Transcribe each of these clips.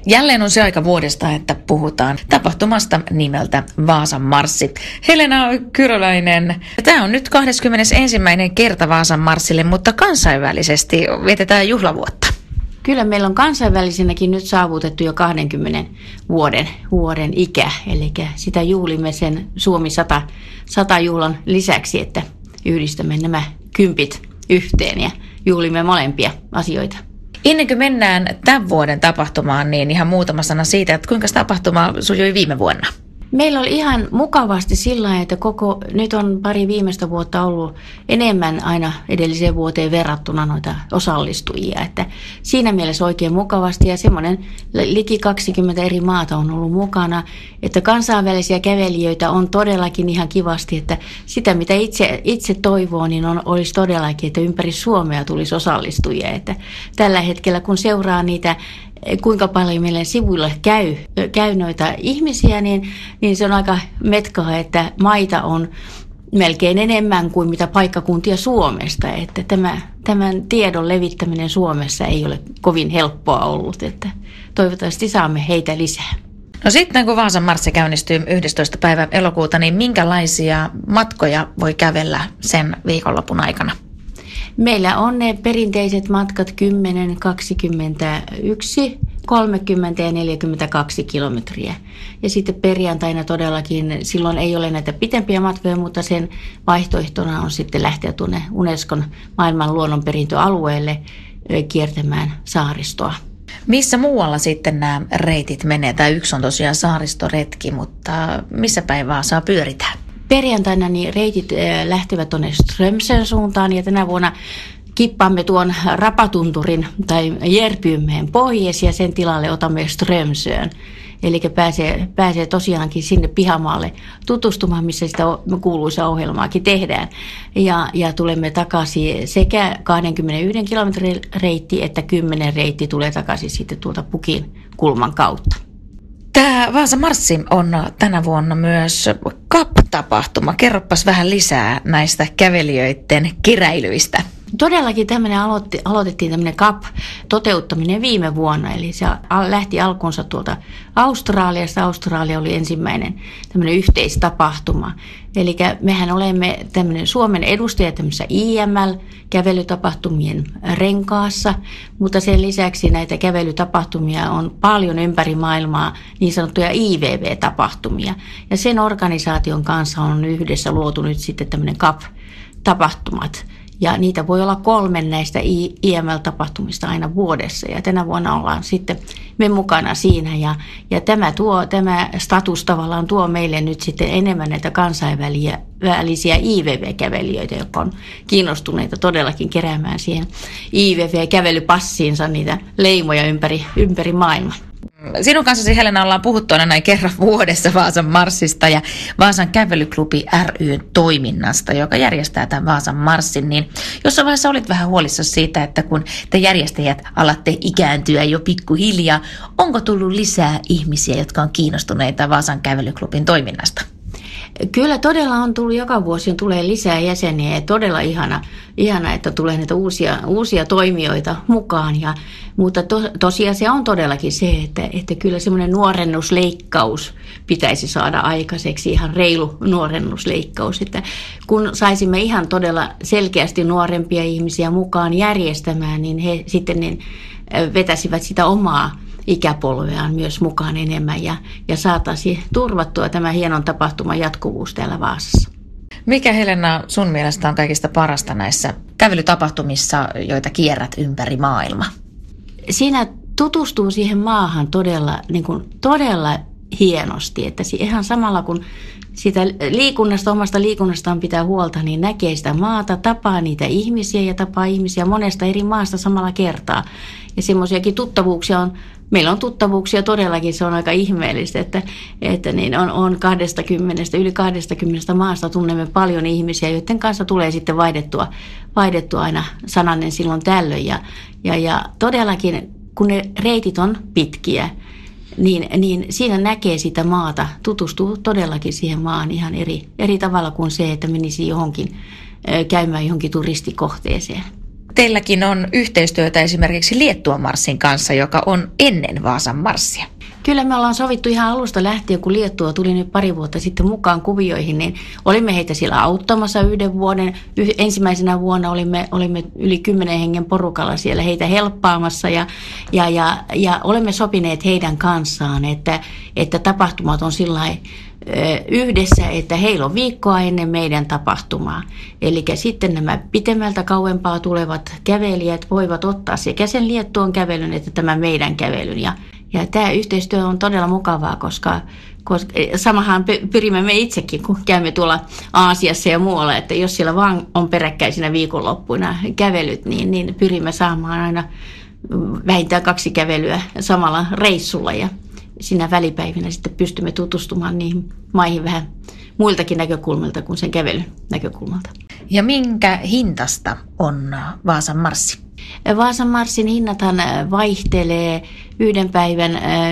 Jälleen on se aika vuodesta, että puhutaan tapahtumasta nimeltä Vaasan marssi. Helena Kyröläinen, tämä on nyt 21. kerta Vaasan marssille, mutta kansainvälisesti vietetään juhlavuotta. Kyllä meillä on kansainvälisenäkin nyt saavutettu jo 20 vuoden ikä, eli sitä juhlimme sen Suomi 100 juhlan lisäksi, että yhdistämme nämä kympit yhteen ja juhlimme molempia asioita. Ennen kuin mennään tämän vuoden tapahtumaan, niin ihan muutama sana siitä, että kuinka tapahtuma sujui viime vuonna. Meillä oli ihan mukavasti sillä tavalla, että nyt on pari viimeistä vuotta ollut enemmän aina edelliseen vuoteen verrattuna noita osallistujia. Että siinä mielessä oikein mukavasti ja semmoinen liki 20 eri maata on ollut mukana. Että kansainvälisiä kävelijöitä on todellakin ihan kivasti, että sitä mitä itse toivoo, niin olisi todellakin, että ympäri Suomea tulisi osallistujia. Että tällä hetkellä kun seuraa niitä kuinka paljon meidän sivuilla käy noita ihmisiä, niin se on aika metkaa, että maita on melkein enemmän kuin mitä paikkakuntia Suomesta. Että tämän tiedon levittäminen Suomessa ei ole kovin helppoa ollut, että toivottavasti saamme heitä lisää. No sitten kun Vaasan marssi käynnistyy 11. päivä elokuuta, niin minkälaisia matkoja voi kävellä sen viikonlopun aikana? Meillä on ne perinteiset matkat 10, 21, 30 ja 42 kilometriä. Ja sitten perjantaina todellakin, silloin ei ole näitä pitempiä matkoja, mutta sen vaihtoehtona on sitten lähteä tuonne Unescon maailman luonnonperintöalueelle kiertämään saaristoa. Missä muualla sitten nämä reitit menee? Tämä yksi on tosiaan saaristoretki, mutta missä päin Vaasaa pyöritään? Perjantaina niin reitit lähtevät tuonne Strömsön suuntaan ja tänä vuonna kippaamme tuon Rapatunturin tai Järpymäen pois ja sen tilalle otamme Strömsön. Eli pääsee tosiaankin sinne pihamaalle tutustumaan, missä sitä kuuluisa ohjelmaakin tehdään. Ja tulemme takaisin sekä 21 kilometrin reitti että 10 reitti tulee takaisin sitten tuolta Pukin kulman kautta. Tämä Vaasan marssi on tänä vuonna myös CAP-tapahtuma. Kerropas vähän lisää näistä kävelijöiden keräilyistä. Todellakin aloitettiin tämmöinen CAP-toteuttaminen viime vuonna, eli se lähti alkuunsa tuolta Australiasta. Australia oli ensimmäinen tämmöinen yhteistapahtuma. Eli mehän olemme tämmöinen Suomen edustaja tämmöisessä IML-kävelytapahtumien renkaassa, mutta sen lisäksi näitä kävelytapahtumia on paljon ympäri maailmaa, niin sanottuja IVV-tapahtumia. Ja sen organisaation kanssa on yhdessä luotu nyt sitten tämmöinen CAP-tapahtumat. Ja niitä voi olla 3 näistä IML-tapahtumista aina vuodessa. Ja tänä vuonna ollaan sitten me mukana siinä. Ja tämä status tavallaan tuo meille nyt sitten enemmän näitä kansainvälisiä IVV-kävelijöitä, jotka on kiinnostuneita todellakin keräämään siihen IVV-kävelypassiinsa niitä leimoja ympäri maailman. Sinun kanssasi, Helena, ollaan puhuttu aina näin kerran vuodessa Vaasan marssista ja Vaasan kävelyklubi ry:n toiminnasta, joka järjestää tämän Vaasan marssin. Niin jossain vaiheessa olit vähän huolissasi siitä, että kun te järjestäjät alatte ikääntyä jo pikkuhiljaa, onko tullut lisää ihmisiä, jotka on kiinnostuneita Vaasan kävelyklubin toiminnasta? Kyllä todella on tullut, joka vuosi tulee lisää jäseniä ja todella ihana että tulee näitä uusia toimijoita mukaan. Mutta tosiasia on todellakin se, että kyllä semmoinen nuorennusleikkaus pitäisi saada aikaiseksi, ihan reilu nuorennusleikkaus. Että kun saisimme ihan todella selkeästi nuorempia ihmisiä mukaan järjestämään, niin he sitten vetäisivät sitä omaa ikäpolveaan myös mukaan enemmän ja saataisiin turvattua tämä hienon tapahtuman jatkuvuus täällä Vaasassa. Mikä, Helena, sun mielestä on kaikista parasta näissä kävelytapahtumissa, joita kierrät ympäri maailmaa? Siinä tutustuu siihen maahan todella hienosti, että ihan samalla kun sitä omasta liikunnastaan pitää huolta, niin näkee sitä maata, tapaa niitä ihmisiä ja tapaa ihmisiä monesta eri maasta samalla kertaa. Ja semmoisiakin tuttavuuksia meillä on tuttavuuksia todellakin, se on aika ihmeellistä, että niin on yli 20 maasta tunnemme paljon ihmisiä, joiden kanssa tulee sitten vaihdettua aina sananen silloin tällöin. Ja todellakin, kun ne reitit on pitkiä, niin siinä näkee sitä maata, tutustuu todellakin siihen maan ihan eri tavalla kuin se, että menisi käymään johonkin turistikohteeseen. Teilläkin on yhteistyötä esimerkiksi Liettuan marssin kanssa, joka on ennen Vaasan marssia. Kyllä me ollaan sovittu ihan alusta lähtien, kun Liettua tuli nyt pari vuotta sitten mukaan kuvioihin, niin olimme heitä siellä auttamassa yhden vuoden. Ensimmäisenä vuonna olimme yli 10 hengen porukalla siellä heitä helppaamassa ja olemme sopineet heidän kanssaan, että tapahtumat on sillain yhdessä, että heillä on viikkoa ennen meidän tapahtumaa. Eli sitten nämä pitemmältä kauempaa tulevat kävelijät voivat ottaa sekä sen Liettuan kävelyn että tämän meidän kävelyn. Ja tämä yhteistyö on todella mukavaa, koska samahan pyrimme me itsekin, kun käymme tuolla Aasiassa ja muualla, että jos siellä vaan on peräkkäisinä viikonloppuina kävelyt, niin pyrimme saamaan aina vähintään 2 kävelyä samalla reissulla ja siinä välipäivinä sitten pystymme tutustumaan niihin maihin vähän muiltakin näkökulmilta kuin sen kävelyn näkökulmalta. Ja minkä hintasta on Vaasan marssi? Vaasan marssin hinnathan vaihtelee yhden päivän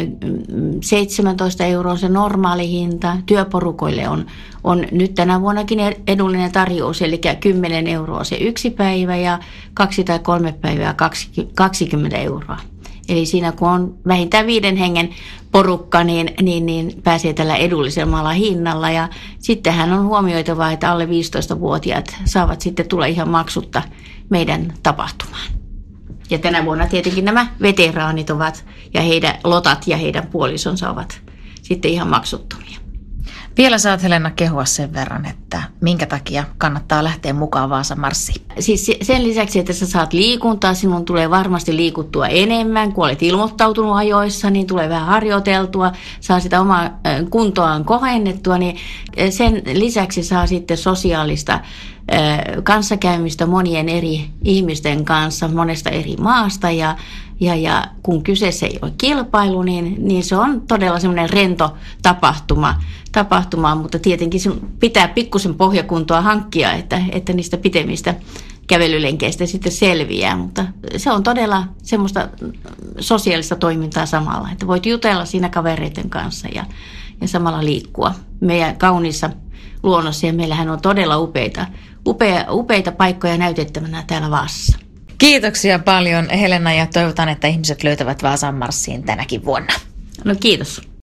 17 € se normaali hinta. Työporukoille on nyt tänä vuonnakin edullinen tarjous, eli 10 € se yksi päivä ja 2 tai 3 päivää 20 €. Eli siinä kun on vähintään 5 hengen porukka, niin pääsee tällä edullisemmalla hinnalla. Ja sittenhän on huomioitava, että alle 15-vuotiaat saavat sitten tulla ihan maksutta meidän tapahtumaan. Ja tänä vuonna tietenkin nämä veteraanit ovat ja heidän lotat ja heidän puolisonsa ovat sitten ihan maksuttomia. Vielä saat Helena kehua sen verran, että minkä takia kannattaa lähteä mukaan Vaasan marssiin. Siis sen lisäksi, että sä saat liikuntaa, sinun tulee varmasti liikuttua enemmän. Kun olet ilmoittautunut ajoissa, niin tulee vähän harjoiteltua, saa sitä omaa kuntoaan kohennettua. Niin sen lisäksi saa sitten sosiaalista kanssakäymistä monien eri ihmisten kanssa monesta eri maasta ja kun kyseessä ei ole kilpailu, niin se on todella semmoinen rento tapahtuma, mutta tietenkin pitää pikkusen pohjakuntoa hankkia, että niistä pitemmistä kävelylenkeistä sitten selviää, mutta se on todella semmoista sosiaalista toimintaa samalla, että voit jutella siinä kavereiden kanssa ja samalla liikkua meidän kauniissa luonnossa ja meillähän on todella upeita paikkoja näytettävänä täällä Vaasassa. Kiitoksia paljon Helena ja toivotaan, että ihmiset löytävät Vaasan marssiin tänäkin vuonna. No kiitos.